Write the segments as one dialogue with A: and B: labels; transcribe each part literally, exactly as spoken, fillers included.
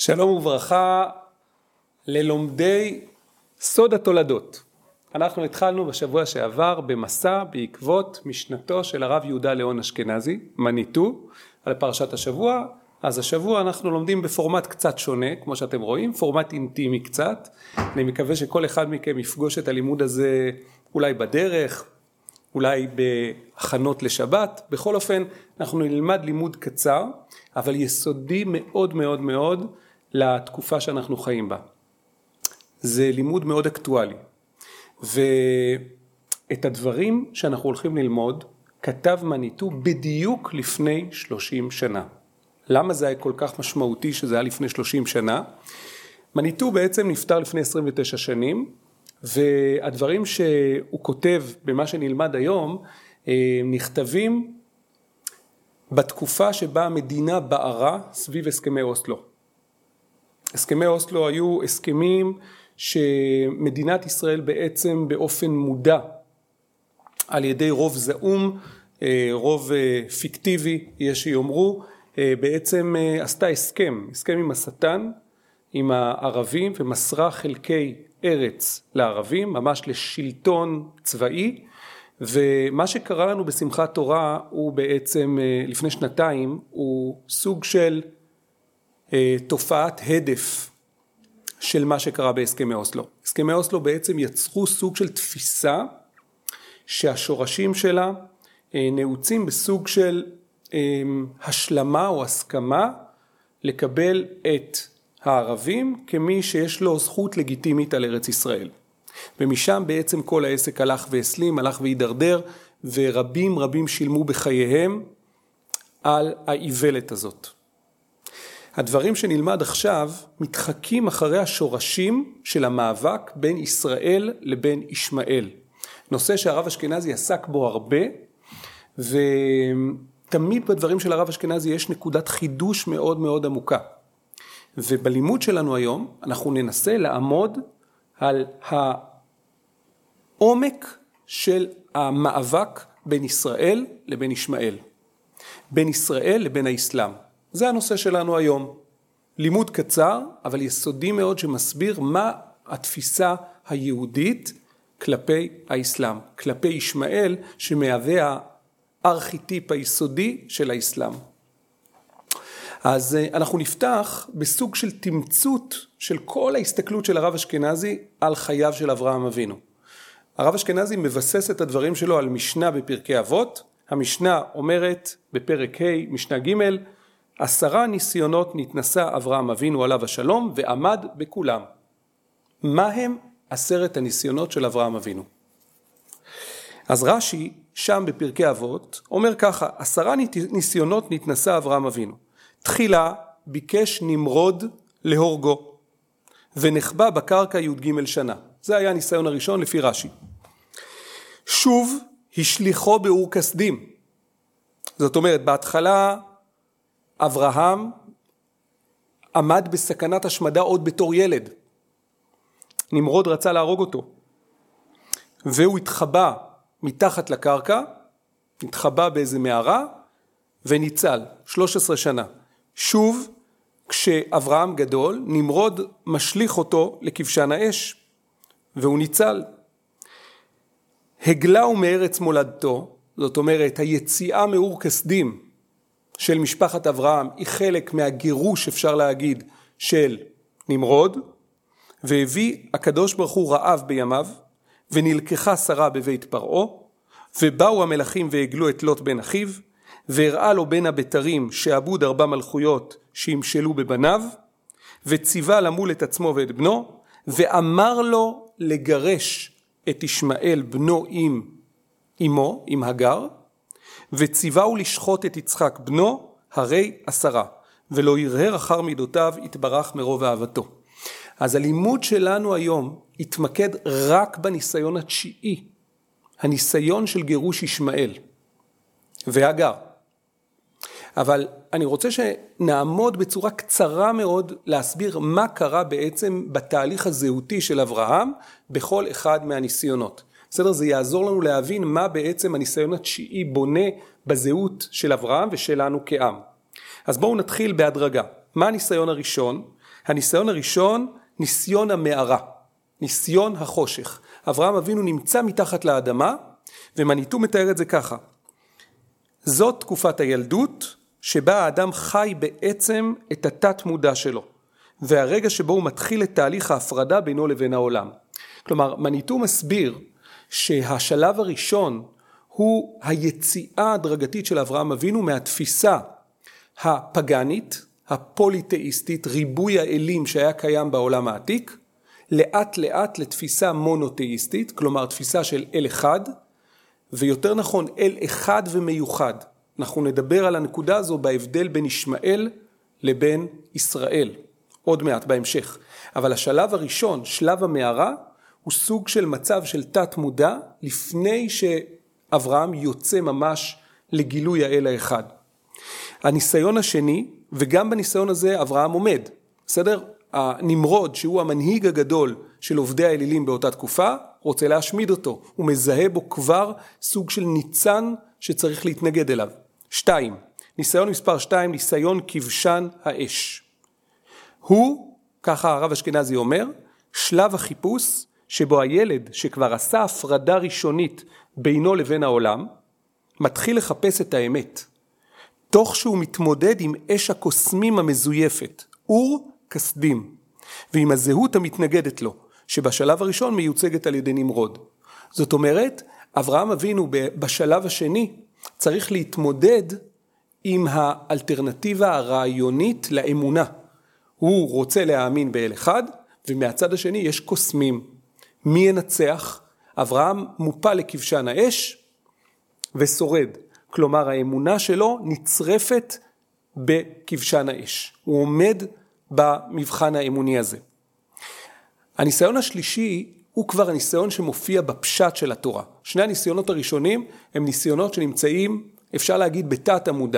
A: שלום וברכה ללומדי סוד התולדות. אנחנו התחלנו בשבוע שעבר במסע בעקבות משנתו של הרב יהודה ליאון אשכנזי, מניטו, על פרשת השבוע. אז השבוע אנחנו לומדים בפורמט קצת שונה, כמו שאתם רואים, פורמט אינטימי קצת. אני מקווה שכל אחד מכם יפגוש את הלימוד הזה אולי בדרך, אולי בהכנות לשבת. בכל אופן, אנחנו נלמד לימוד קצר, אבל יסודי מאוד מאוד מאוד לתקופה שאנחנו חיים בה. זה לימוד מאוד אקטואלי. ואת הדברים שאנחנו הולכים ללמוד, כתב מניטו בדיוק לפני שלושים שנה. למה זה היה כל כך משמעותי שזה היה לפני שלושים שנה? מניטו בעצם נפטר לפני עשרים ותשע שנים, והדברים שהוא כותב במה שנלמד היום, נכתבים בתקופה שבה המדינה בערה סביב הסכמי אוסלו. הסכמי אוסלו היו הסכמים שמדינת ישראל בעצם באופן מודע על ידי רוב זעום, רוב פיקטיבי, יש שיאמרו, בעצם עשתה הסכם, הסכם עם השטן, עם הערבים, ומסרה חלקי ארץ לערבים, ממש לשלטון צבאי. ומה שקרה לנו בשמחת תורה הוא בעצם לפני שנתיים, הוא סוג של תופעת הדף של מה שקרה בהסכמי אוסלו. הסכמי אוסלו בעצם יצרו סוג של תפיסה שהשורשים שלה נעוצים בסוג של השלמה או הסכמה לקבל את הערבים כמי שיש לו זכות לגיטימית על ארץ ישראל. ומשם בעצם כל העסק הלך והסלים, הלך והידרדר, ורבים רבים שילמו בחייהם על האיוולת הזאת. הדברים שנלמד עכשיו מתחקים אחרי השורשים של המאבק בין ישראל לבין ישמעאל. נושא שהרב אשכנזי עסק בו הרבה, ותמיד בדברים של הרב אשכנזי יש נקודת חידוש מאוד מאוד עמוקה. ובלימוד שלנו היום אנחנו ננסה לעמוד על העומק של המאבק בין ישראל לבין ישמעאל. בין ישראל לבין האסלאם. זה הנושא שלנו היום. לימוד קצר, אבל יסודי מאוד שמסביר מה התפיסה היהודית כלפי האסלאם, כלפי ישמעאל שמהווה הארכיטיפ היסודי של האסלאם. אז אנחנו נפתח בסוג של תמצות של כל ההסתכלות של הרב אשכנזי על חייו של אברהם אבינו. הרב אשכנזי מבסס את הדברים שלו על משנה בפרקי אבות. המשנה אומרת בפרק ה' משנה ג' עשרה ניסיונות נתנסה אברהם אבינו עליו השלום ועמד בכולם. מה הם עשרת הניסיונות של אברהם אבינו? אז רש"י שם בפרקי אבות אומר ככה, עשרה ניסיונות נתנסה אברהם אבינו. תחילה ביקש נמרוד להורגו ונחבא בקרקע י"ג שנה. זה היה הניסיון הראשון לפי רש"י. שוב השליחו באור כסדים. זאת אומרת בהתחלה אברהם עמד בסכנת השמדה עוד בתור ילד. נמרוד רצה להרוג אותו. והוא התחבא מתחת לקרקע, התחבא באיזה מערה וניצל שלוש עשרה שנה. שוב, כשאברהם גדול, נמרוד משליך אותו לכבשן האש, והוא ניצל. הגלהו מארץ מולדתו, זאת אומרת, היציאה מאור כסדים של משפחת אברהם היא חלק מהגירוש, אפשר להגיד, של נמרוד, והביא הקדוש ברוך הוא רעב בימיו, ונלקחה שרה בבית פרעה, ובאו המלאכים והגלו את לוט בן אחיו, והראה לו בין הבתרים שעבוד ארבע מלכויות שימשלו בבניו, וציווה למול את עצמו ואת בנו, ואמר לו לגרש את ישמעאל בנו עם אמו, עם הגר, וציווהו לשחוט את יצחק בנו הרי עשרה, ולא ירהר אחר מידותיו יתברך מרוב אהבתו. אז הלימוד שלנו היום יתמקד רק בניסיון התשיעי, הניסיון של גירוש ישמעאל והגר. אבל אני רוצה שנעמוד בצורה קצרה מאוד להסביר מה קרה בעצם בתהליך הזהותי של אברהם בכל אחד מהניסיונות. בסדר? זה יעזור לנו להבין מה בעצם הניסיון התשיעי בונה בזהות של אברהם ושלנו כעם. אז בואו נתחיל בהדרגה. מה הניסיון הראשון? הניסיון הראשון, ניסיון המערה, ניסיון החושך. אברהם אבינו נמצא מתחת לאדמה, ומניטו מתאר את זה ככה. זאת תקופת הילדות, שבה האדם חי בעצם את התת מודע שלו, והרגע שבו הוא מתחיל את תהליך ההפרדה בינו לבין העולם. כלומר, מניטו מסביר שהשלב הראשון הוא היציאה הדרגתית של אברהם אבינו מהתפיסה הפגנית, הפוליתאיסטית, ריבוי האלים שהיה קיים בעולם העתיק, לאט לאט לתפיסה מונותאיסטית, כלומר תפיסה של אל אחד, ויותר נכון אל אחד ומיוחד. אנחנו נדבר על הנקודה הזו בהבדל בין ישמעאל לבין ישראל, עוד מעט בהמשך. אבל השלב הראשון, שלב המערה, הוא סוג של מצב של תת מודע, לפני שאברהם יוצא ממש לגילוי האל האחד. הניסיון השני, וגם בניסיון הזה אברהם עומד, בסדר? הנמרוד, שהוא המנהיג הגדול של עובדי האלילים באותה תקופה, רוצה להשמיד אותו. הוא מזהה בו כבר סוג של ניצן שצריך להתנגד אליו. שתיים, ניסיון מספר שתיים, ניסיון כבשן האש. הוא, ככה הרב אשכנזי אומר, שלב החיפוש שבו הילד שכבר עשה הפרדה ראשונית בינו לבין העולם, מתחיל לחפש את האמת. תוך שהוא מתמודד עם אש הקוסמים המזויפת, אור כסדים, ועם הזהות המתנגדת לו, שבשלב הראשון מיוצגת על ידי נמרוד. זאת אומרת, אברהם אבינו בשלב השני צריך להתמודד עם האלטרנטיבה הרעיונית לאמונה. הוא רוצה להאמין באל אחד, ומהצד השני יש קוסמים. מי ינצח? אברהם מופל לכבשן האש ושורד. כלומר, האמונה שלו נצרפת בכבשן האש. הוא עומד במבחן האמוני הזה. הניסיון השלישי הוא כבר הניסיון שמופיע בפשט של התורה. שני הניסיונות הראשונים הם ניסיונות שנמצאים, אפשר להגיד, בתת המודע,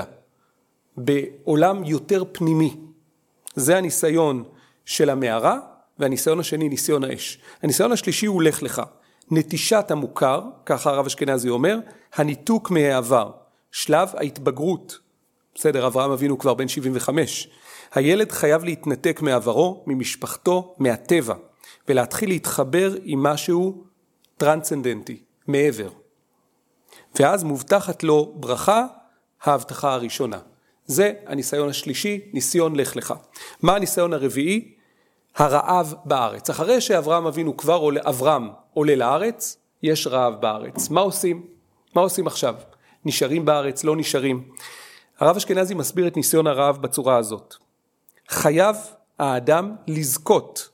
A: בעולם יותר פנימי. זה הניסיון של המערה, והניסיון השני ניסיון האש. הניסיון השלישי הוא לך לך. נטישת המוכר, ככה הרב אשכנזי אומר, הניתוק מהעבר, שלב ההתבגרות. בסדר, אברהם אבינו כבר בן שבעים וחמש. הילד חייב להתנתק מעברו, ממשפחתו, מהטבע, ולהתחיל להתחבר עם משהו טרנסצנדנטי, מעבר. ואז מובטחת לו ברכה, ההבטחה הראשונה. זה הניסיון השלישי, ניסיון לך לך. מה הניסיון הרביעי? הרעב בארץ. אחרי שאברהם אבינו כבר עולה, אברהם עולה לארץ, יש רעב בארץ. מה עושים? מה עושים עכשיו? נשארים בארץ, לא נשארים. הרב אשכנזי מסביר את ניסיון הרעב בצורה הזאת. חייב האדם לזכות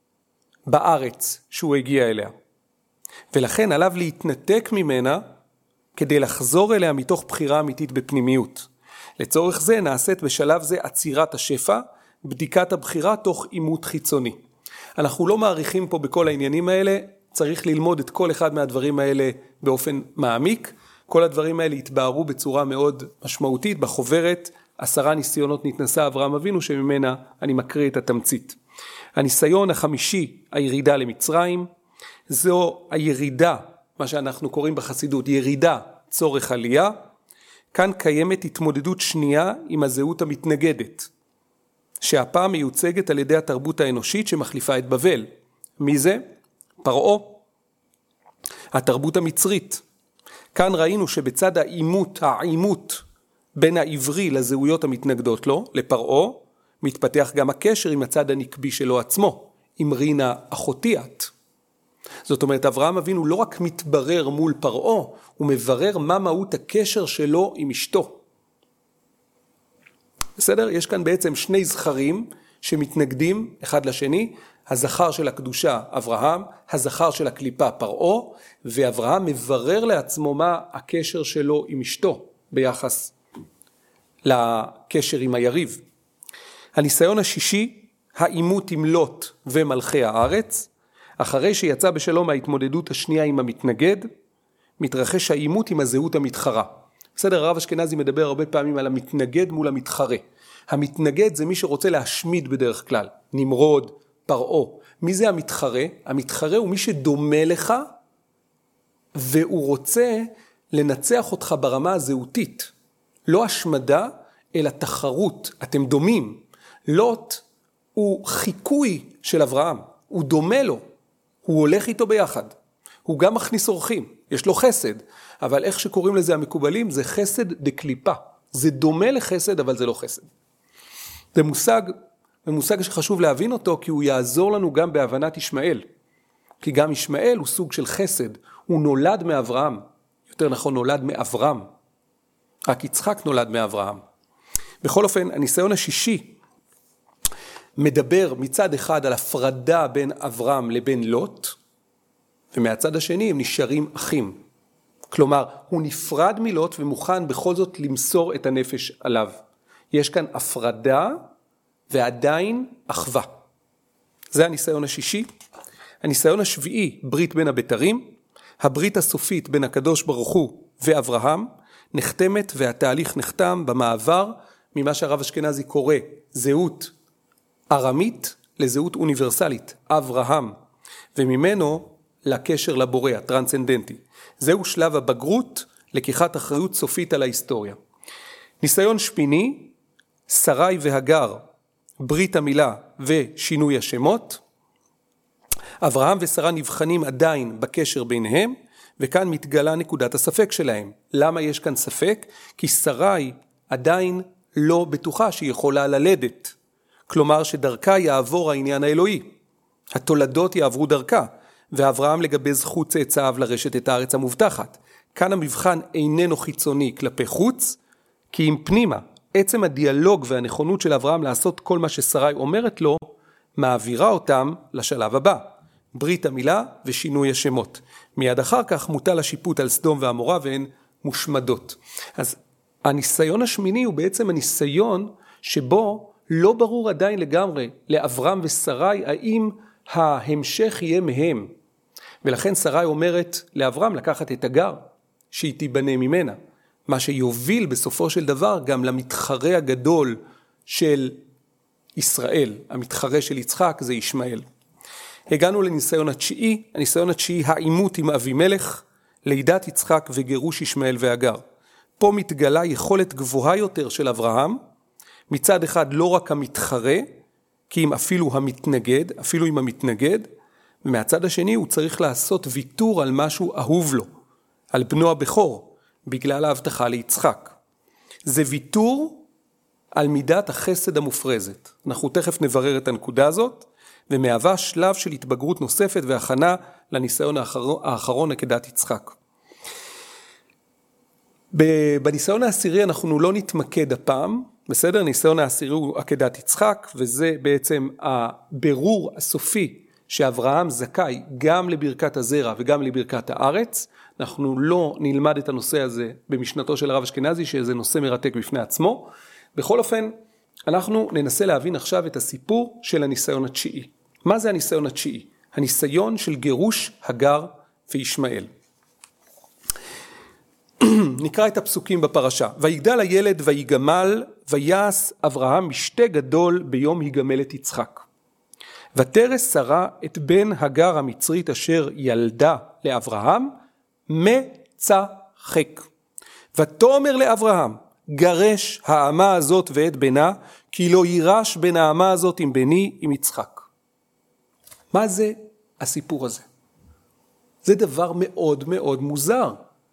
A: בארץ שהוא הגיע אליה. ולכן עליו להתנתק ממנה כדי לחזור אליה מתוך בחירה אמיתית בפנימיות. לצורך זה נעשית בשלב זה עצירת השפע, בדיקת הבחירה תוך אימות חיצוני. אנחנו לא מעריכים פה בכל העניינים האלה, צריך ללמוד את כל אחד מהדברים האלה באופן מעמיק. כל הדברים האלה התבהרו בצורה מאוד משמעותית בחוברת עשרה ניסיונות נתנסה אברהם אבינו, שממנה אני מקריא את התמצית. הניסיון החמישי, הירידה למצרים, זו הירידה, מה שאנחנו קוראים בחסידות, ירידה צורך עלייה. כאן קיימת התמודדות שנייה עם הזהות המתנגדת, שהפעם מיוצגת על ידי התרבות האנושית שמחליפה את בבל. מי זה? פרעה, התרבות המצרית. כאן ראינו שבצד העימות, העימות בין העברי לזהויות המתנגדות לו, לפרעה, מתפתח גם הקשר עם הצד הנקבי שלו עצמו, עם רינה אחותיית. זאת אומרת, אברהם אבינו לא רק מתברר מול פרעה, הוא מברר מה מהות הקשר שלו עם אשתו. בסדר? יש כאן בעצם שני זכרים שמתנגדים אחד לשני, הזכר של הקדושה אברהם, הזכר של הקליפה פרעה, ואברהם מברר לעצמו מה הקשר שלו עם אשתו ביחס לקשר עם היריב. הניסיון השישי, העימות עם לוט ומלכי הארץ. אחרי שיצא בשלום ההתמודדות השנייה עם המתנגד, מתרחש העימות עם הזהות המתחרה. בסדר, הרב אשכנזי מדבר הרבה פעמים על המתנגד מול המתחרה. המתנגד זה מי שרוצה להשמיד בדרך כלל, נמרוד, פרעה. מי זה המתחרה? המתחרה הוא מי שדומה לך, והוא רוצה לנצח אותך ברמה הזהותית. לא השמדה, אלא תחרות. אתם דומים. לוט הוא חיקוי של אברהם, הוא דומה לו, הוא הולך איתו ביחד, הוא גם מכניס אורחים, יש לו חסד, אבל איך שקוראים לזה המקובלים, זה חסד דקליפה, זה דומה לחסד אבל זה לא חסד. זה מושג, זה מושג שחשוב להבין אותו, כי הוא יעזור לנו גם בהבנת ישמעאל, כי גם ישמעאל הוא סוג של חסד, הוא נולד מאברהם, יותר נכון נולד מאברהם, רק יצחק נולד מאברהם. בכל אופן, הניסיון השישי מדבר מצד אחד על הפרדה בין אברהם לבין לוט, ומהצד השני הם נשארים אחים. כלומר, הוא נפרד מלוט ומוכן בכל זאת למסור את הנפש עליו. יש כאן הפרדה ועדיין אחווה. זה הניסיון השישי. הניסיון השביעי, ברית בין הבתרים, הברית הסופית בין הקדוש ברוך הוא ואברהם, נחתמת והתהליך נחתם במעבר ממה שהרב אשכנזי קורא זהות ארמית לזהות אוניברסלית, אברהם, וממנו לקשר לבורא, הטרנסצנדנטי. זהו שלב הבגרות, לקיחת אחריות סופית על ההיסטוריה. ניסיון שמיני, שרי והגר, ברית המילה ושינוי השמות. אברהם ושרה נבחנים עדיין בקשר ביניהם, וכאן מתגלה נקודת הספק שלהם. למה יש כאן ספק? כי שרי עדיין לא בטוחה שהיא יכולה ללדת. כלומר שדרכה יעבור העניין האלוהי. התולדות יעברו דרכה, ואברהם לגבי זכות צאצאיו לרשת את הארץ המובטחת. כאן המבחן איננו חיצוני כלפי חוץ, כי אם פנימה, עצם הדיאלוג והנכונות של אברהם לעשות כל מה ששרי אומרת לו, מעבירה אותם לשלב הבא. ברית המילה ושינוי השמות. מיד אחר כך מוטל השיפוט על סדום ועמורה והן מושמדות. אז הניסיון השמיני הוא בעצם הניסיון שבו לא ברור עדיין לגמרי לאברהם ושרי האם ההמשך יהיה מהם. ולכן שרי אומרת לאברהם לקחת את הגר שהיא תיבנה ממנה. מה שיוביל בסופו של דבר גם למתחרה הגדול של ישראל. המתחרה של יצחק זה ישמעאל. הגענו לניסיון התשיעי, הניסיון התשיעי העימות עם אבימלך, לידת יצחק וגירוש ישמעאל והגר. פה מתגלה יכולת גבוהה יותר של אברהם, מצד אחד לא רק המתחרה, כי אם אפילו המתנגד, אפילו אם המתנגד, ומהצד השני הוא צריך לעשות ויתור על משהו אהוב לו, על בנו הבכור, בגלל ההבטחה ליצחק. זה ויתור על מידת החסד המופרזת. אנחנו תכף נברר את הנקודה הזאת, ומהווה שלב של התבגרות נוספת והכנה לניסיון האחרון, האחרון עקדת יצחק. בניסיון העשירי אנחנו לא נתמקד הפעם, בסדר? ניסיון העשירי הוא עקדת יצחק, וזה בעצם הבירור הסופי שאברהם זכאי גם לברכת הזרע וגם לברכת הארץ. אנחנו לא נלמד את הנושא הזה במשנתו של הרב אשכנזי, שזה נושא מרתק בפני עצמו. בכל אופן, אנחנו ננסה להבין עכשיו את הסיפור של הניסיון התשיעי. מה זה הניסיון התשיעי? הניסיון של גירוש הגר וישמעאל. נקרא את הפסוקים בפרשה. ויגדל הילד ויגמל ויעש אברהם משתה גדול ביום יגמל את יצחק. ותרס שרה את בן הגר המצרית אשר ילדה לאברהם מצחק. ותאמר לאברהם גרש האמה הזאת ואת בנה, כי לא יירש בין האמה הזאת עם בני עם יצחק. מה זה הסיפור הזה? זה דבר מאוד מאוד מוזר.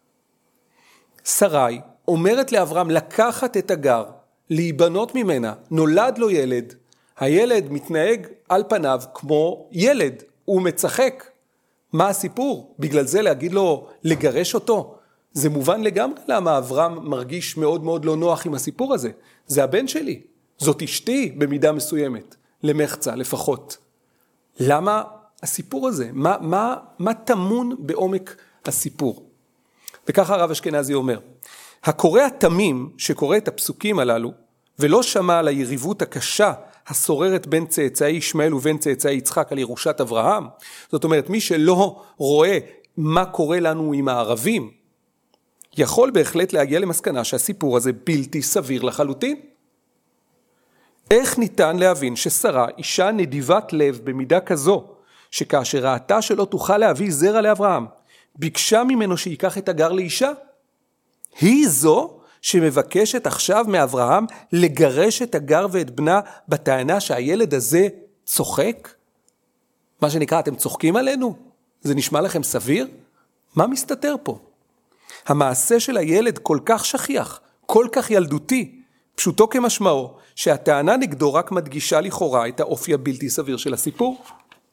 A: שרי אומרת לאברהם לקחת את הגר, להיבנות ממנה, נולד לו ילד, הילד מתנהג על פניו כמו ילד, הוא מצחק. מה הסיפור? בגלל זה להגיד לו לגרש אותו? זה מובן לגמרי למה אברהם מרגיש מאוד מאוד לא נוח עם הסיפור הזה. זה הבן שלי, זאת אשתי במידה מסוימת, למחצה לפחות. למה הסיפור הזה? מה, מה, מה תמון בעומק הסיפור? וככה הרב אשכנזי אומר, הקורא התמים שקורא את הפסוקים הללו, ולא שמע על היריבות הקשה השוררת בין צאצאי ישמעאל ובין צאצאי יצחק על ירושת אברהם, זאת אומרת מי שלא רואה מה קורה לנו עם הערבים, יכול בהחלט להגיע למסקנה שהסיפור הזה בלתי סביר לחלוטין. איך ניתן להבין ששרה, אישה נדיבת לב במידה כזו, שכאשר ראתה שלא תוכל להביא זרע לאברהם, ביקשה ממנו שיקח את הגר לאישה? היא זו שמבקשת עכשיו מאברהם לגרש את הגר ואת בנה בטענה שהילד הזה צוחק? מה שנקרא, אתם צוחקים עלינו? זה נשמע לכם סביר? מה מסתתר פה? המעשה של הילד כל כך שכיח, כל כך ילדותי, פשוטו כמשמעו, שהטענה נגדו רק מדגישה לכאורה את האופי הבלתי סביר של הסיפור.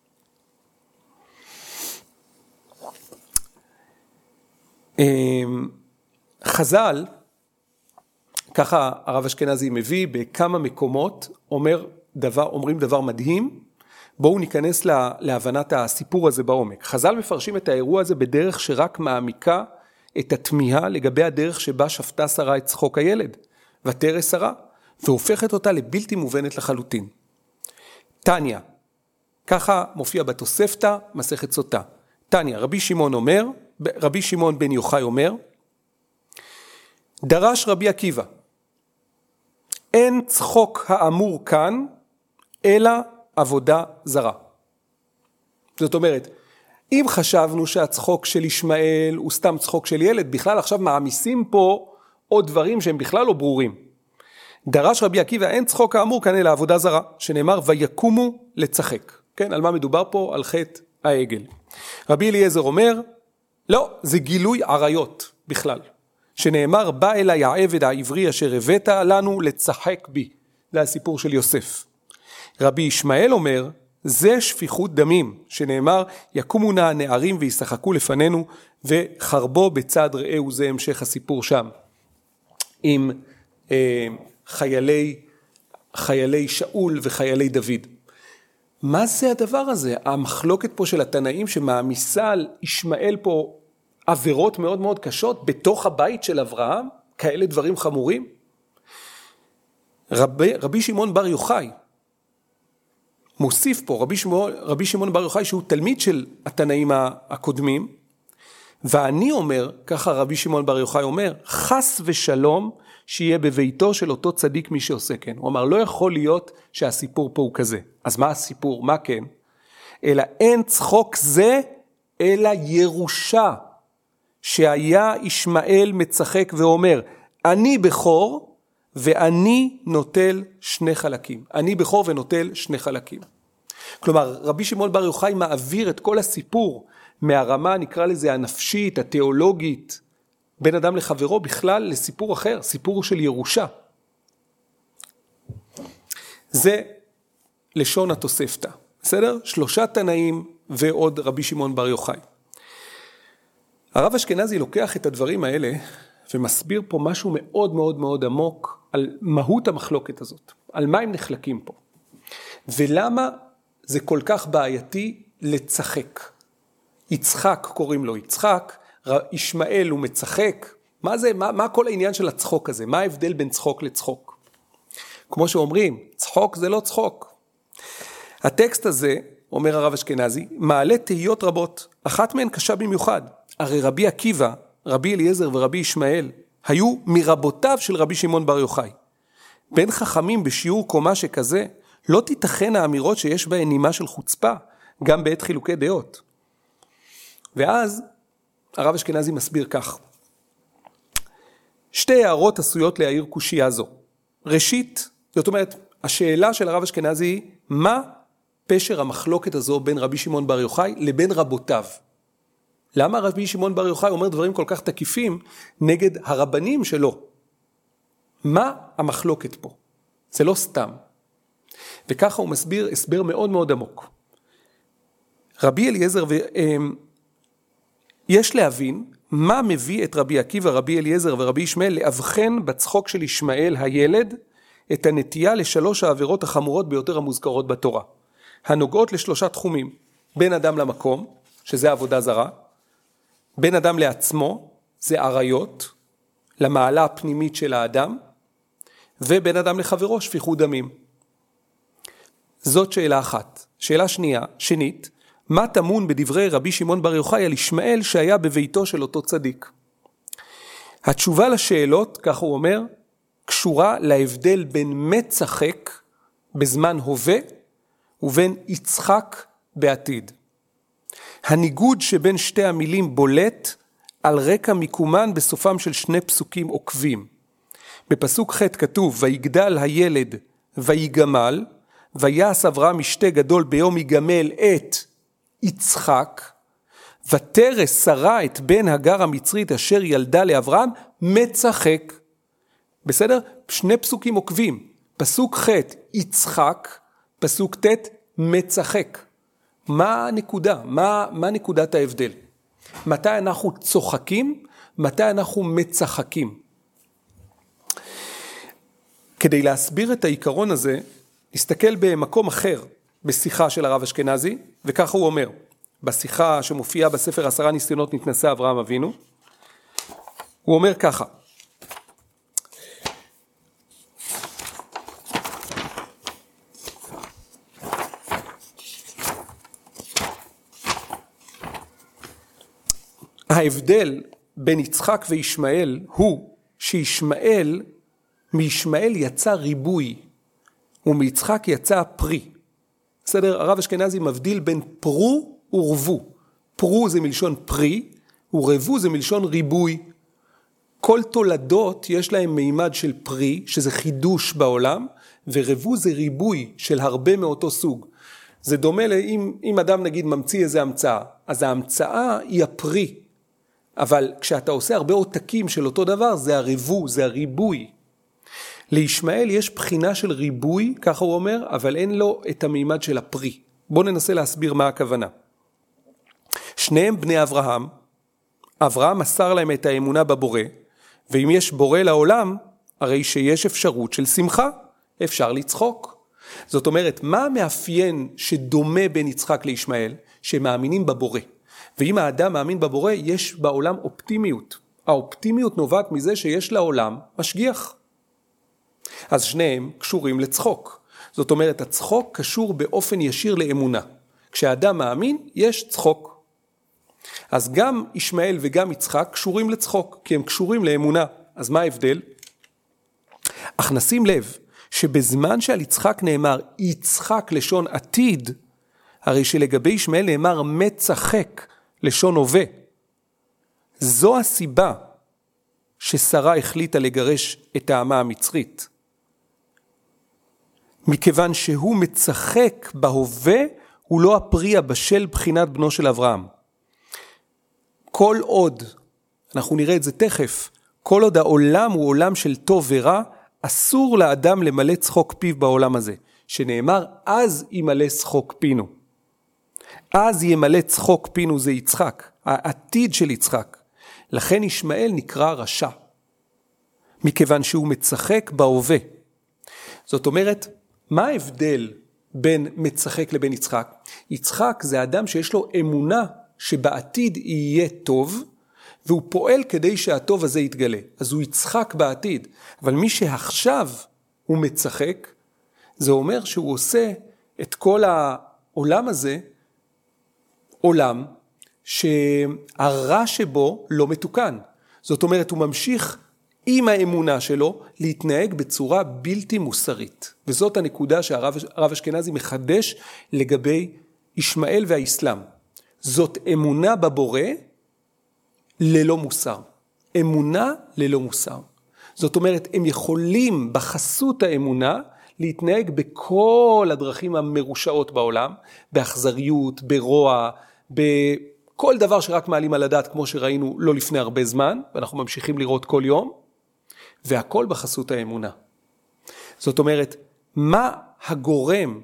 A: חז"ל, ככה הרב אשכנזי מביא בכמה מקומות, אומר דבר, אומרים דבר מדהים. בואו ניכנס לה, להבנת הסיפור הזה בעומק. חז"ל מפרשים את האירוע הזה בדרך שרק מעמיקה את התמיהה לגבי הדרך שבה שפטה שרה את צחוק הילד, ותרא שרה, והופכת אותה לבלתי מובנת לחלוטין. תניא, ככה מופיע בתוספתא, מסכת סוטה. תניא, רבי שמעון אומר, רבי שמעון בן יוחאי אומר, דרש רבי עקיבא, אין צחוק האמור כאן, אלא עבודה זרה. זאת אומרת, אם חשבנו שהצחוק של ישמעאל הוא סתם צחוק של ילד, בכלל עכשיו מעמיסים פה עוד דברים שהם בכלל לא ברורים. דרש רבי עקיבא, אין צחוק האמור כאן אלא עבודה זרה, שנאמר ויקומו לצחק. כן, על מה מדובר פה? על חטא העגל. רבי אליעזר אומר, לא, זה גילוי עריות בכלל. שנאמר, בא אליי העבד העברי אשר הבאת לנו לצחק בי. זה הסיפור של יוסף. רבי ישמעאל אומר, זה שפיכות דמים, שנאמר, יקומו נא הנערים וישחקו לפנינו, וחרבו בצד רעהו, זה המשך הסיפור שם. עם אה, חיילי, חיילי שאול וחיילי דוד. מה זה הדבר הזה? המחלוקת פה של התנאים שמעמיסה על ישמעאל פה עבירות מאוד מאוד קשות בתוך הבית של אברהם, כאלה דברים חמורים. רבי, רבי שמעון בר יוחאי, מוסיף פה רבי שמעון, רבי שמעון בר יוחאי שהוא תלמיד של התנאים הקודמים, ואני אומר, ככה רבי שמעון בר יוחאי אומר, חס ושלום שיהיה בביתו של אותו צדיק מי שעושה כן. הוא אמר, לא יכול להיות שהסיפור פה הוא כזה. אז מה הסיפור? מה כן? אלא אין צחוק זה, אלא ירושה, שהיה ישמעאל מצחק ואומר, אני בכור ואני נוטל שני חלקים. אני בכור ונוטל שני חלקים. כלומר, רבי שמעון בר יוחאי מעביר את כל הסיפור מהרמה, נקרא לזה הנפשית, התיאולוגית, בין אדם לחברו בכלל לסיפור אחר, סיפור של ירושה. זה לשון התוספתא, בסדר? שלושה תנאים ועוד רבי שמעון בר יוחאי. הרב אשכנזי לוקח את הדברים האלה ומסביר פה משהו מאוד מאוד מאוד עמוק על מהות המחלוקת הזאת, על מה הם נחלקים פה. ולמה זה כל כך בעייתי לצחק. יצחק קוראים לו יצחק, ישמעאל הוא מצחק. מה זה, מה, מה כל העניין של הצחוק הזה? מה ההבדל בין צחוק לצחוק? כמו שאומרים, צחוק זה לא צחוק. הטקסט הזה, אומר הרב אשכנזי, מעלה תהיות רבות, אחת מהן קשה במיוחד. הרי רבי עקיבא, רבי אליעזר ורבי ישמעאל, היו מרבותיו של רבי שמעון בר יוחאי. בין חכמים בשיעור קומה שכזה, לא תיתכן האמירות שיש בהן נימה של חוצפה, גם בעת חילוקי דעות. ואז הרב אשכנזי מסביר כך. שתי הערות עשויות להעיר קושייה זו. ראשית, זאת אומרת, השאלה של הרב אשכנזי, מה פשר המחלוקת הזו בין רבי שמעון בר יוחאי לבין רבותיו? למה רבי שמעון בר יוחאי אומר דברים כל כך תקיפים נגד הרבנים שלו? מה המחלוקת פה? זה לא סתם. וככה הוא מסביר הסבר מאוד מאוד עמוק. רבי אליעזר, ו... יש להבין מה מביא את רבי עקיבא, רבי אליעזר ורבי ישמעאל להבחן בצחוק של ישמעאל הילד את הנטייה לשלוש העבירות החמורות ביותר המוזכרות בתורה. הנוגעות לשלושה תחומים, בין אדם למקום, שזה עבודה זרה, בין אדם לעצמו, זה עריות, למעלה הפנימית של האדם, ובין אדם לחברו, שפיכות דמים. זאת שאלה אחת. שאלה שנייה, שנית, מה טמון בדברי רבי שמעון בר יוחאי על ישמעאל שהיה בביתו של אותו צדיק? התשובה לשאלות, כך הוא אומר, קשורה להבדל בין מצחק בזמן הווה ובין יצחק בעתיד. הניגוד שבין שתי המילים בולט על רקע מיקומן בסופם של שני פסוקים עוקבים. בפסוק ח' כתוב, ויגדל הילד ויגמל, ויעש אברהם משתה גדול ביום יגמל את יצחק, ותרס שרה את בן הגר המצרית אשר ילדה לאברהם מצחק. בסדר? שני פסוקים עוקבים. פסוק ח' יצחק, פסוק ט' מצחק. מה הנקודה? מה, מה נקודת ההבדל? מתי אנחנו צוחקים? מתי אנחנו מצחקים? כדי להסביר את העיקרון הזה, נסתכל במקום אחר, בשיחה של הרב אשכנזי, וככה הוא אומר, בשיחה שמופיעה בספר עשרה ניסיונות נתנסה אברהם אבינו, הוא אומר ככה, ההבדל בין יצחק וישמעאל הוא שישמעאל, מישמעאל יצא ריבוי, ומיצחק יצא פרי. בסדר? הרב אשכנזי מבדיל בין פרו ורבו. פרו זה מלשון פרי, ורבו זה מלשון ריבוי. כל תולדות יש להם מימד של פרי, שזה חידוש בעולם, ורבו זה ריבוי של הרבה מאותו סוג. זה דומה לאם אם אדם נגיד ממציא איזה המצאה, אז ההמצאה היא הפרי. אבל כשאתה עושה הרבה עותקים של אותו דבר, זה הרבו, זה הריבוי. לישמעאל יש בחינה של ריבוי, ככה הוא אומר, אבל אין לו את המימד של הפרי. בואו ננסה להסביר מה הכוונה. שניהם בני אברהם, אברהם מסר להם את האמונה בבורא, ואם יש בורא לעולם, הרי שיש אפשרות של שמחה, אפשר לצחוק. זאת אומרת, מה המאפיין שדומה בין יצחק לישמעאל? שמאמינים בבורא. ואם האדם מאמין בבורא, יש בעולם אופטימיות. האופטימיות נובעת מזה שיש לעולם משגיח. אז שניהם קשורים לצחוק. זאת אומרת, הצחוק קשור באופן ישיר לאמונה. כשאדם מאמין, יש צחוק. אז גם ישמעאל וגם יצחק קשורים לצחוק, כי הם קשורים לאמונה. אז מה ההבדל? אך נשים לב, שבזמן שעל יצחק נאמר יצחק לשון עתיד, הרי שלגבי ישמעאל נאמר מצחק לשון הווה. זו הסיבה ששרה החליטה לגרש את האמה המצרית. מכיוון שהוא מצחק בהווה, הוא לא הפרי הבשל בחינת בנו של אברהם. כל עוד, אנחנו נראה את זה תכף, כל עוד העולם הוא עולם של טוב ורע, אסור לאדם למלא צחוק פיו בעולם הזה, שנאמר אז ימלא צחוק פינו. אז ימלא צחוק פינו זה יצחק, העתיד של יצחק. לכן ישמעאל נקרא רשע, מכיוון שהוא מצחק בהווה. זאת אומרת, מה ההבדל בין מצחק לבין יצחק? יצחק זה אדם שיש לו אמונה שבעתיד יהיה טוב, והוא פועל כדי שהטוב הזה יתגלה. אז הוא יצחק בעתיד. אבל מי שעכשיו הוא מצחק, זה אומר שהוא עושה את כל העולם הזה, עולם שהרע שבו לא מתוקן. זאת אומרת, הוא ממשיך עם האמונה שלו להתנהג בצורה בלתי מוסרית. וזאת הנקודה שהרב אשכנזי מחדש לגבי ישמעאל והאסלאם. זאת אמונה בבורא ללא מוסר. אמונה ללא מוסר. זאת אומרת, הם יכולים בחסות האמונה להתנהג בכל הדרכים המרושעות בעולם, באכזריות, ברוע, בכל דבר שרק מעלים על הדעת, כמו שראינו לא לפני הרבה זמן, ואנחנו ממשיכים לראות כל יום, והכל בחסות האמונה. זאת אומרת, מה הגורם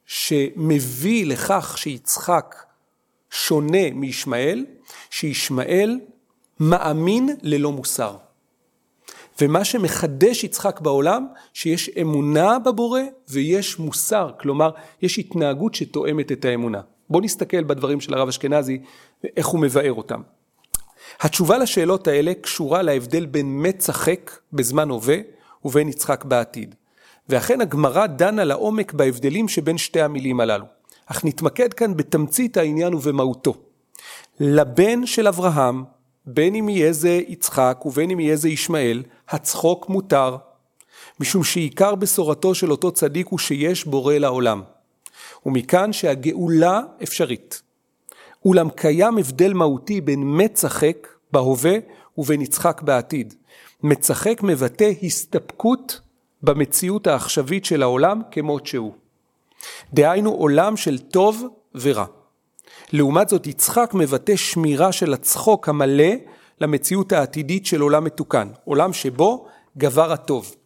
A: שמביא לכך שיצחק שונה מישמעאל? שישמעאל מאמין ללא מוסר. ומה שמחדש יצחק בעולם, שיש אמונה בבורא ויש מוסר, כלומר, יש התנהגות שתואמת את האמונה. בואו נסתכל בדברים של הרב אשכנזי, איך הוא מבאר אותם. התשובה לשאלות האלה קשורה להבדל בין מצחק בזמן הווה ובין יצחק בעתיד. ואכן הגמרא דנה לעומק בהבדלים שבין שתי המילים הללו. אך נתמקד כאן בתמצית העניין ובמהותו. לבן של אברהם, בין אם יהיה זה יצחק ובין אם יהיה זה ישמעאל, הצחוק מותר, משום שעיקר בשורתו של אותו צדיק הוא שיש בורא לעולם. ומכאן שהגאולה אפשרית. אולם קיים הבדל מהותי בין מצחק בהווה ובין יצחק בעתיד. מצחק מבטא הסתפקות במציאות העכשווית של העולם כמות שהוא. דהיינו עולם של טוב ורע. לעומת זאת יצחק מבטא שמירה של הצחוק המלא למציאות העתידית של עולם מתוקן, עולם שבו גבר הטוב.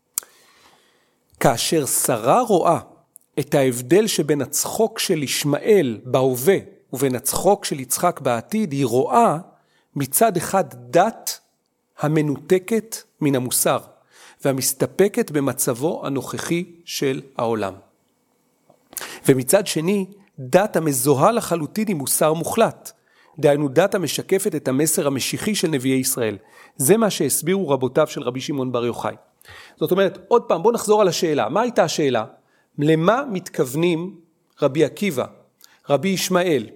A: כאשר שרה רואה את ההבדל שבין הצחוק של ישמעאל בהווה ובין הצחוק של יצחק בעתיד, היא רואה מצד אחד דת המנותקת מן המוסר והמסתפקת במצבו הנוכחי של העולם. ומצד שני, דת המזוהה לחלוטין עם מוסר מוחלט, דהיינו דת המשקפת את המסר המשיחי של נביאי ישראל. זה מה שהסבירו רבותיו של רבי שמעון בר יוחאי. זאת אומרת, עוד פעם, בוא נחזור על השאלה. מה הייתה השאלה? למה מתכוונים רבי עקיבא, רבי ישמעאל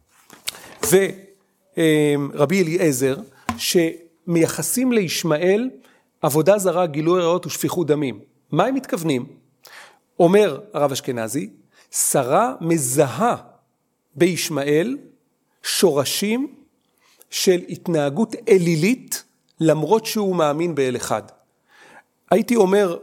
A: ורבי אליעזר, שמייחסים לישמעאל עבודה זרה, גילוי עריות ושפיכות דמים? מה הם מתכוונים? אומר הרב אשכנזי, שרה מזהה בישמעאל שורשים של התנהגות אלילית, למרות שהוא מאמין באל אחד. הייתי אומר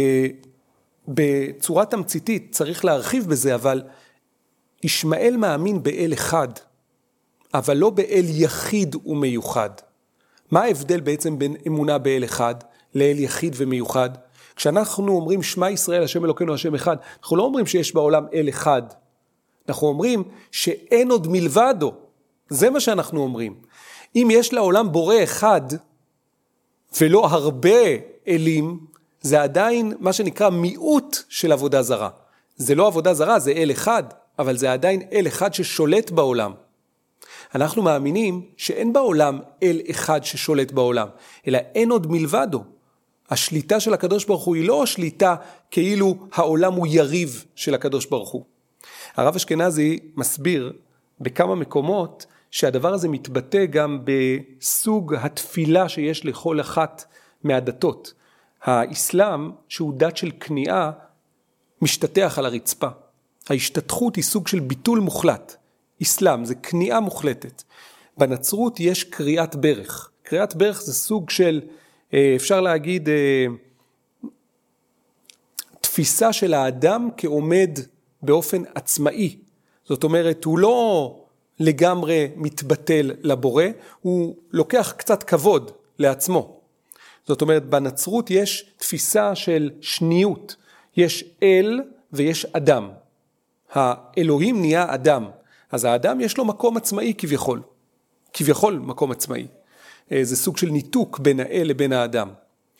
A: בצורה תמציתית, צריך להרחיב בזה, אבל ישמעאל מאמין באל אחד, אבל לא באל יחיד ומיוחד. מה ההבדל בעצם בין אמונה באל אחד לאל יחיד ומיוחד? כשאנחנו אומרים שמע ישראל השם אלוקינו השם אחד, אנחנו לא אומרים שיש בעולם אל אחד, אנחנו אומרים שאין עוד מלבדו. זה מה שאנחנו אומרים. אם יש לעולם בורא אחד ולא הרבה אלים, זה עדיין מה שנקרא מיעוט של עבודה זרה. זה לא עבודה זרה, זה אל אחד, אבל זה עדיין אל אחד ששולט בעולם. אנחנו מאמינים שאין בעולם אל אחד ששולט בעולם, אלא אין עוד מלבדו. השליטה של הקדוש ברוך הוא היא לא השליטה כאילו העולם הוא יריב של הקדוש ברוך הוא. הרב אשכנזי מסביר בכמה מקומות שהדבר הזה מתבטא גם בסוג התפילה שיש לכל אחת מהדתות. האסלאם, שהוא דת של כניעה, משתטח על הרצפה. ההשתתחות היא סוג של ביטול מוחלט. אסלאם זה כניעה מוחלטת. בנצרות יש קריאת ברך. קריאת ברך זה סוג של, אפשר להגיד, תפיסה של האדם כעומד באופן עצמאי. זאת אומרת, הוא לא לגמרי מתבטל לבורא, הוא לוקח קצת כבוד לעצמו. זאת אומרת, בנצרות יש תפיסה של שניות. יש אל ויש אדם. האלוהים נהיה אדם. אז האדם יש לו מקום עצמאי כביכול. כביכול מקום עצמאי. זה סוג של ניתוק בין האל לבין האדם.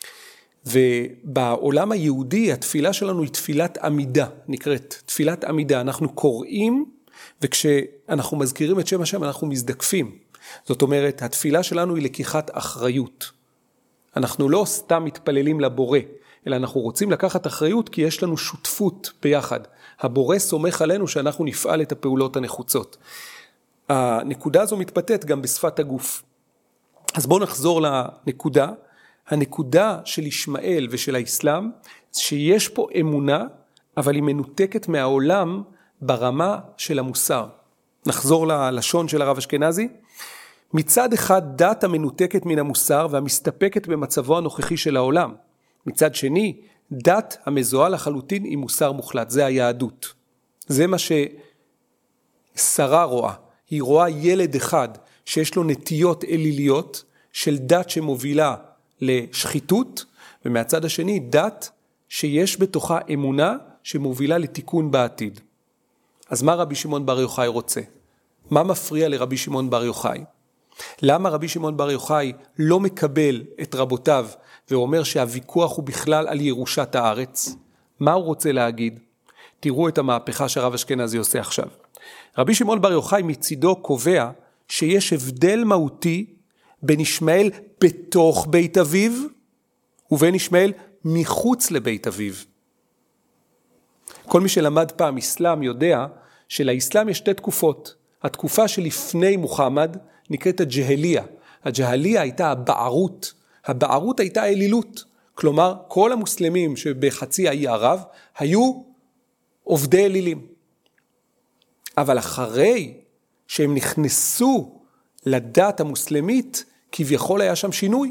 A: ובעולם היהודי התפילה שלנו היא תפילת עמידה, נקראת תפילת עמידה. אנחנו קוראים, וכשאנחנו מזכירים את שם השם אנחנו מזדקפים. זאת אומרת, התפילה שלנו היא לקיחת אחריות. אנחנו לא סתם מתפללים לבורא, אלא אנחנו רוצים לקחת אחריות כי יש לנו שותפות ביחד. הבורא סומך עלינו שאנחנו נפעל את הפעולות הנחוצות. הנקודה הזו מתבטאת גם בשפת הגוף. אז בואו נחזור לנקודה. הנקודה של ישמעאל ושל האסלאם, שיש פה אמונה, אבל היא מנותקת מהעולם ברמה של המוסר. נחזור ללשון של הרב אשכנזי. מצד אחד דת המנותקת מן המוסר והמסתפקת במצבו הנוכחי של העולם. מצד שני, דת המזוהה לחלוטין עם מוסר מוחלט. זה היהדות. זה מה ששרה רואה. היא רואה ילד אחד שיש לו נטיות אליליות של דת שמובילה לשחיתות, ומהצד השני דת שיש בתוכה אמונה שמובילה לתיקון בעתיד. אז מה רבי שמעון בר יוחאי רוצה? מה מפריע לרבי שמעון בר יוחאי? למה רבי שמעון בר יוחאי לא מקבל את רבותיו ואומר שהוויכוח הוא בכלל על ירושת הארץ? מה הוא רוצה להגיד? תראו את המהפכה שהרב אשכנזי עושה עכשיו. רבי שמעון בר יוחאי מצידו קובע שיש הבדל מהותי בין ישמעאל בתוך בית אביו ובין ישמעאל מחוץ לבית אביו. כל מי שלמד פעם אסלאם יודע שלאסלאם יש שתי תקופות. התקופה שלפני מוחמד נקראת הג'הליה. הג'הליה הייתה הבערות. הבערות הייתה האלילות. כלומר, כל המוסלמים שבחצי האי ערב היו עובדי אלילים. אבל אחרי שהם נכנסו לדת המוסלמית, כביכול היה שם שינוי.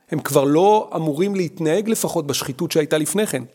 A: הם כבר לא אמורים להתנהג לפחות בשחיתות שהייתה לפני כן.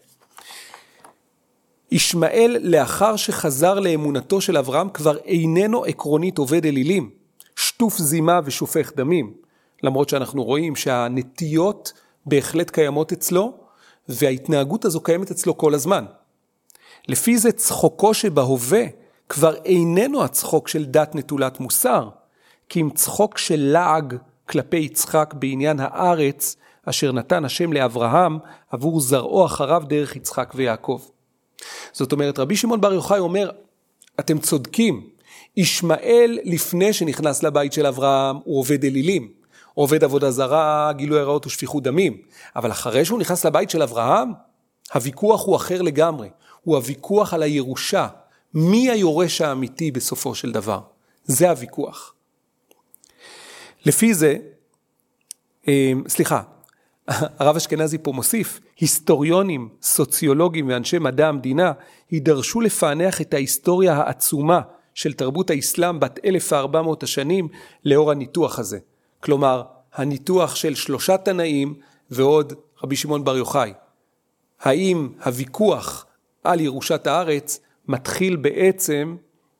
A: ישמעאל לאחר שחזר לאמונתו של אברהם כבר איננו עקרונית עובד אלילים, שטוף זימה ושופך דמים, למרות שאנחנו רואים שהנטיות בהחלט קיימות אצלו, וההתנהגות הזו קיימת אצלו כל הזמן. לפי זה צחוקו שבהווה כבר איננו הצחוק של דת נטולת מוסר, כי אם צחוק של לעג כלפי יצחק בעניין הארץ, אשר נתן השם לאברהם עבור זרעו אחריו דרך יצחק ויעקב. זאת אומרת, רבי שמעון בר יוחאי אומר, אתם צודקים, ישמעאל לפני שנכנס לבית של אברהם הוא עובד אלילים, עובד עבודה זרה, גילוי עריות ושפיכות דמים, אבל אחרי שהוא נכנס לבית של אברהם, הוויכוח הוא אחר לגמרי, הוא הוויכוח על הירושה, מי היורש האמיתי בסופו של דבר, זה הוויכוח. לפי זה, סליחה, הרב אשכנזי פה מוסיף, היסטוריונים, סוציולוגים ואנשי מדע המדינה יידרשו לפענח את ההיסטוריה העצומה של תרבות האסלאם בת אלף וארבע מאות השנים לאור הניתוח הזה. כלומר, הניתוח של שלושה תנאים ועוד רבי שמעון בר יוחאי. האם הוויכוח על ירושת הארץ מתחיל בעצם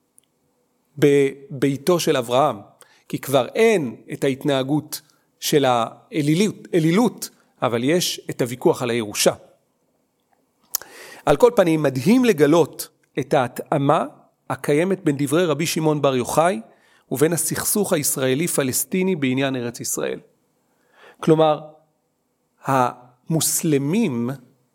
A: בביתו של אברהם, כי כבר אין את ההתנהגות של האלילות, אלילות, אבל יש את הוויכוח על הירושה. על כל פנים, מדהים לגלות את ההתאמה הקיימת בין דברי רבי שמעון בר יוחאי ובין הסכסוך הישראלי-פלסטיני בעניין ארץ ישראל. כלומר, המוסלמים,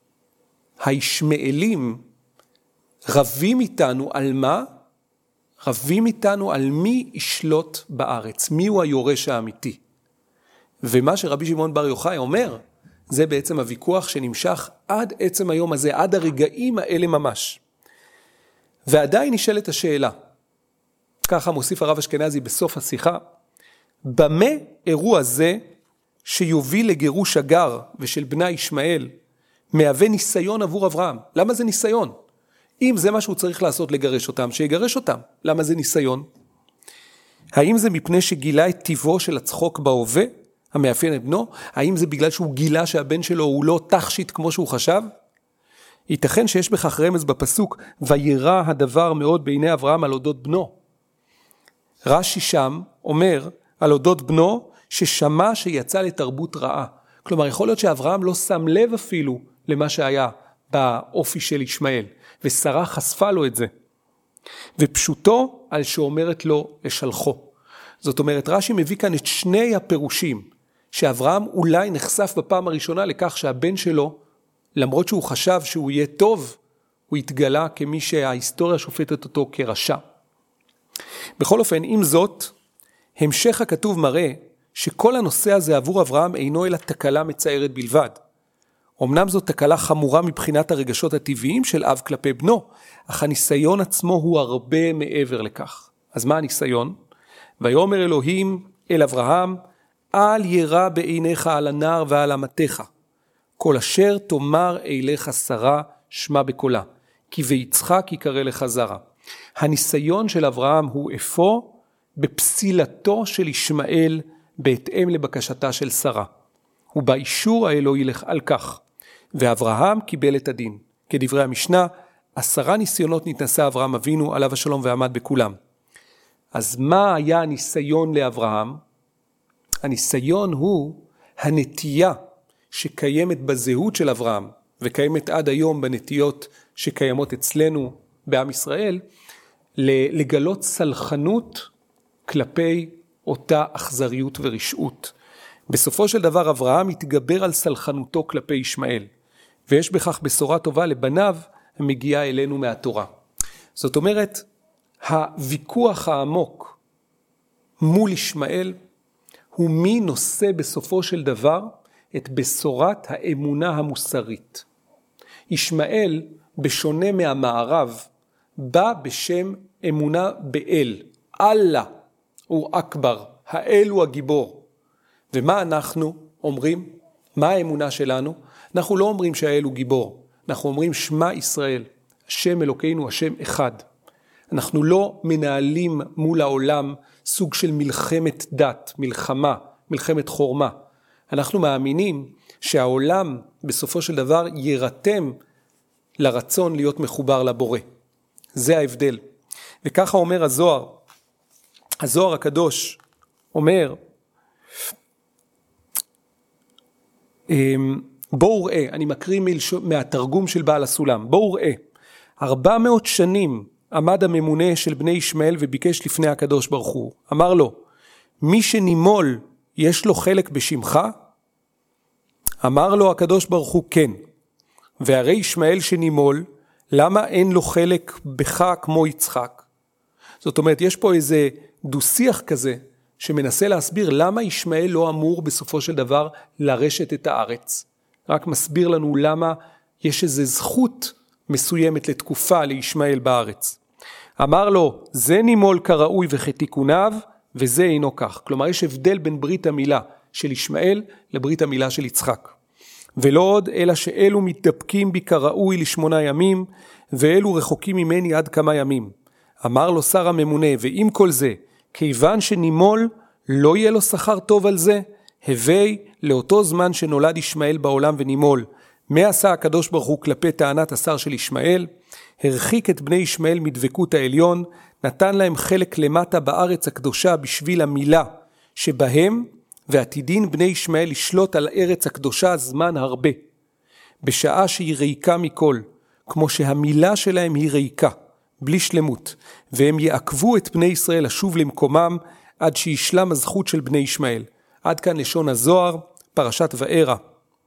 A: הישמעאלים, רבים איתנו על מה? רבים איתנו על מי ישלוט בארץ, מי הוא היורש האמיתי. ומה שרבי שמעון בר יוחאי אומר, זה בעצם הוויכוח שנמשך עד עצם היום הזה, עד הרגעים האלה ממש. ועדיין נשאלת השאלה, ככה מוסיף הרב אשכנזי בסוף השיחה, במה אירוע זה שיוביל לגירוש הגר ושל בני ישמעאל, מהווה ניסיון עבור אברהם? למה זה ניסיון? אם זה מה שהוא צריך לעשות לגרש אותם, שיגרש אותם. למה זה ניסיון? האם זה מפני שגילה את טיבו של הצחוק בהווה, המאפיין את בנו? האם זה בגלל שהוא גילה שהבן שלו הוא לא תכשיט כמו שהוא חשב? ייתכן שיש בכך רמז בפסוק, וירא הדבר מאוד בעיני אברהם על אודות בנו. רש"י שם אומר על אודות בנו ששמע שיצא לתרבות רעה. כלומר, יכול להיות שאברהם לא שם לב אפילו למה שהיה באופי של ישמעאל, ושרה חשפה לו את זה. ופשוטו על שאומרת לו לשלחו. זאת אומרת, רש"י מביא כאן את שני הפירושים, שאברהם אולי נחשף בפעם הראשונה לכך שהבן שלו, למרות שהוא חשב שהוא יהיה טוב, הוא התגלה כמי שההיסטוריה שופטת אותו כרשע. בכל אופן, עם זאת, המשך הכתוב מראה שכל הנושא הזה עבור אברהם אינו אלא תקלה מצערת בלבד. אמנם זו תקלה חמורה מבחינת הרגשות הטבעיים של אב כלפי בנו, אך הניסיון עצמו הוא הרבה מעבר לכך. אז מה הניסיון? ויאמר אלוהים אל אברהם, אל ירא בעיניך על הנער ועל אמתך, כל אשר תאמר אליך שרה שמע בקולה, כי ויצחק יקרא לך זרע. הניסיון של אברהם הוא אפוא בפסילתו של ישמעאל בהתאם לבקשתה של שרה, ובאישור האלוהי על כך, ואברהם קיבל את הדין. כדברי המשנה, עשרה ניסיונות נתנסה אברהם אבינו עליו השלום ועמד בכולם. אז מה היה הניסיון לאברהם? הניסיון הוא הנטייה שקיימת בזהות של אברהם, וקיימת עד היום בנטיות שקיימות אצלנו בעם ישראל, לגלות סלחנות כלפי אותה אכזריות ורשעות. בסופו של דבר אברהם התגבר על סלחנותו כלפי ישמעאל, ויש בכך בשורה טובה לבניו המגיעה אלינו מהתורה. זאת אומרת, הוויכוח העמוק מול ישמעאל הוא מי נושא בסופו של דבר את בשורת האמונה המוסרית. ישמעאל, בשונה מהמערב, בא בשם אמונה באל. אללה הוא אכבר, האל הוא הגיבור. ומה אנחנו אומרים? מה האמונה שלנו? אנחנו לא אומרים שהאל הוא גיבור. אנחנו אומרים שמע ישראל, השם אלוקינו, השם אחד. אנחנו לא מנהלים מול העולם סוג של מלחמת דת, מלחמה, מלחמת חורמה. אנחנו מאמינים שהעולם בסופו של דבר יירתם לרצון להיות מחובר לבורא. זה ההבדל. וככה אומר הזוהר, הזוהר הקדוש אומר, בואו ראה, אני מקריא מהתרגום של בעל הסולם, בואו ראה, ארבע מאות שנים עמד הממונה של בני ישמעאל וביקש לפני הקדוש ברוך הוא, אמר לו, מי שנימול יש לו חלק בשמך? אמר לו הקדוש ברוך הוא כן, והרי ישמעאל שנימול, למה אין לו חלק בך כמו יצחק? זאת אומרת, יש פה איזה דו-שיח כזה, שמנסה להסביר למה ישמעאל לא אמור בסופו של דבר לרשת את הארץ. רק מסביר לנו למה יש איזו זכות מסוימת לתקופה לישמעאל בארץ. אמר לו, זה נימול כראוי וכתיקוניו, וזה אינו כך. כלומר, יש הבדל בין ברית המילה של ישמעאל לברית המילה של יצחק. ולא עוד, אלא שאלו מתדפקים בי כראוי לשמונה ימים, ואלו רחוקים ממני עד כמה ימים. אמר לו שר הממונה, ועם כל זה, כיוון שנימול לא יהיה לו שכר טוב על זה, הווי לאותו זמן שנולד ישמעאל בעולם ונימול. מה עשה הקדוש ברוך הוא כלפי טענת השר של ישמעאל? הרחיק את בני ישמעאל מדבקות העליון, נתן להם חלק למטה בארץ הקדושה בשביל המילה שבהם, ועתידין בני ישמעאל לשלוט על ארץ הקדושה זמן הרבה, בשעה שהיא ריקה מכל, כמו שהמילה שלהם היא ריקה, בלי שלמות, והם יעקבו את בני ישראל לשוב למקומם, עד שישלם הזכות של בני ישמעאל. עד כאן לשון הזוהר, פרשת וארא.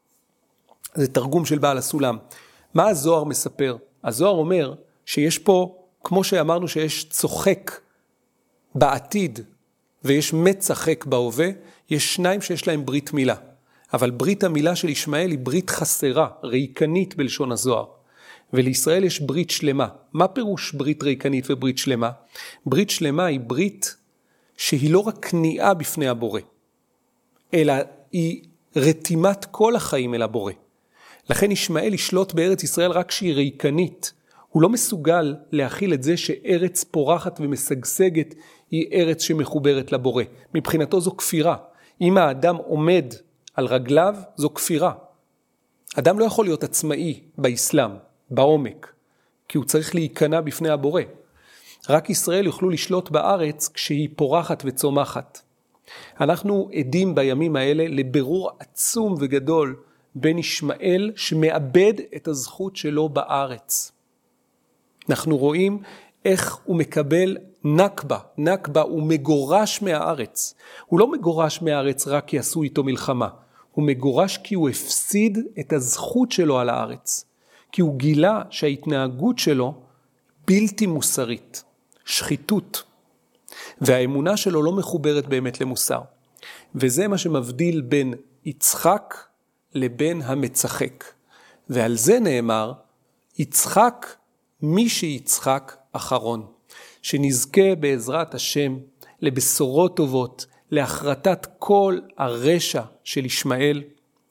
A: זה תרגום של בעל הסולם. מה הזוהר מספר? הזוהר אומר שיש פה, כמו שאמרנו שיש צוחק בעתיד, ויש מצחק בהווה, יש שניים שיש להם ברית מילה. אבל ברית המילה של ישמעאל היא ברית חסרה, ריקנית בלשון הזוהר. ולישראל יש ברית שלמה. מה פירוש ברית ריקנית וברית שלמה? ברית שלמה היא ברית שהיא לא רק כניעה בפני הבורא, אלא היא רתימת כל החיים אל הבורא. לכן ישמעאל ישלוט בארץ ישראל רק שהיא ריקנית. הוא לא מסוגל להכיל את זה שארץ פורחת ומשגשגת היא ארץ שמחוברת לבורא. מבחינתו זו כפירה. אם האדם עומד על רגליו, זו כפירה. אדם לא יכול להיות עצמאי באסלאם, בעומק, כי הוא צריך להיכנע בפני הבורא. רק ישראל יוכלו לשלוט בארץ כשהיא פורחת וצומחת. אנחנו עדים בימים האלה לבירור עצום וגדול בין ישמעאל שמאבד את הזכות שלו בארץ. אנחנו רואים איך הוא מקבל נקבה, נקבה הוא מגורש מהארץ. הוא לא מגורש מהארץ רק כי עשו איתו מלחמה, הוא מגורש כי הוא הפסיד את הזכות שלו על הארץ. כי הוא גילה שההתנהגות שלו בלתי מוסרית, שחיתות, והאמונה שלו לא מחוברת באמת למוסר. וזה מה שמבדיל בין יצחק לבין המצחק. ועל זה נאמר, יצחק מי שיצחק אחרון. שנזכה בעזרת השם לבשורות טובות, להחרטת כל הרשע של ישמעאל,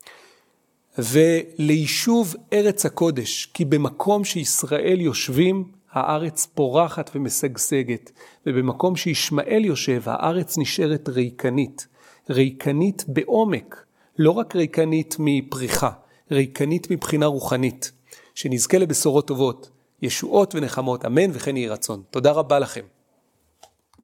A: וליישוב ארץ הקודש, כי במקום שישראל יושבים, הארץ פורחת ומשגשגת, ובמקום שישמעאל יושב, הארץ נשארת ריקנית, ריקנית בעומק, לא רק ריקנית מפריחה, ריקנית מבחינה רוחנית, שנזכה לבשורות טובות, ישועות ונחמות, אמן וכן יהי רצון. תודה רבה לכם.